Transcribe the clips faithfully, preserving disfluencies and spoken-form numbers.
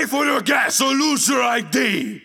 Pay for your gas or lose your I D.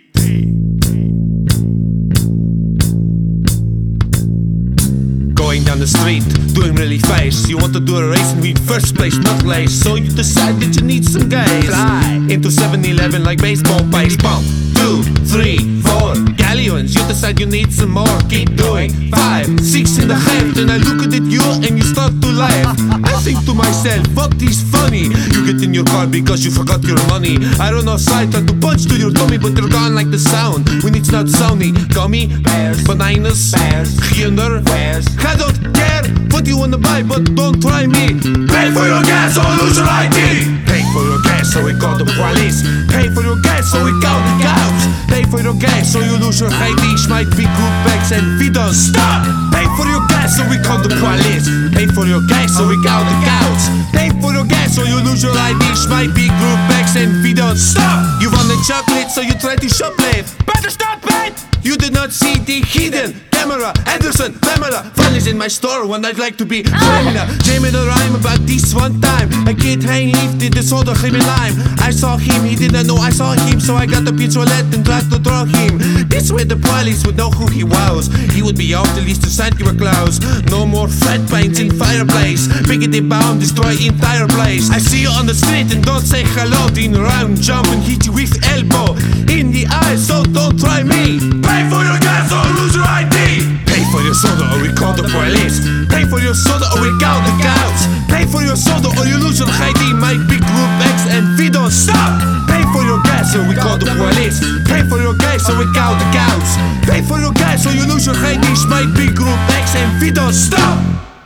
Going down the street, doing really fast. You want to do a race and we first place, not lace. So you decide that you need some gas. Fly into seven eleven like baseball pace. Pump, two, three, four galleons. You decide you need some more. Keep doing five, six in the half. Then I look at you and you start to laugh. I think to myself, what is funny? You get in your car because you forgot your money. I run outside, try to punch to your tummy, but they're gone like the sound when it's not sounding. Gummy bears, bananas, bears, ginder, bears. I don't care what you wanna buy, but don't try me. Pay for your gas or lose your I D. Pay for your gas or we call the police. Pay for your gas or we call the cops. Pay for your gas or you lose your I D. Schmight big group bags and we don't stop. Pay for your gas or we call the police. Pay for your gas or we call the cops. Pay for your gas or you lose your I D. Schmight big group bags and we don't stop. You want a chocolate so you try to shoplift. Better stop it! You did not see the hidden camera. Anderson, Pamela, fun is in my store when I'd like to be Pamela. Jamie the rhyme about this one time. A kid hang lifted the soda him in lime. I saw him, he didn't know I saw him. So I got the pistolette and tried to throw him. This way the police would know who he was. He would be off the list of Santa Claus. No more fat paints in fireplace. Biggity bomb, destroy entire place. I see you on the street and don't say hello. Turn around, jump and hit you with elbow in the eye, so don't try me. Pay for your gas or lose your I D. Pay for your soda or we call the police. Pay for your soda or we call the cops. Pay for your soda or you lose your I D. My big group X and we don't stop. Pay for your gas or we call the police. Pay for your gas or we call the cops. Pay for your gas or you lose your I D. My big group X and we don't stop.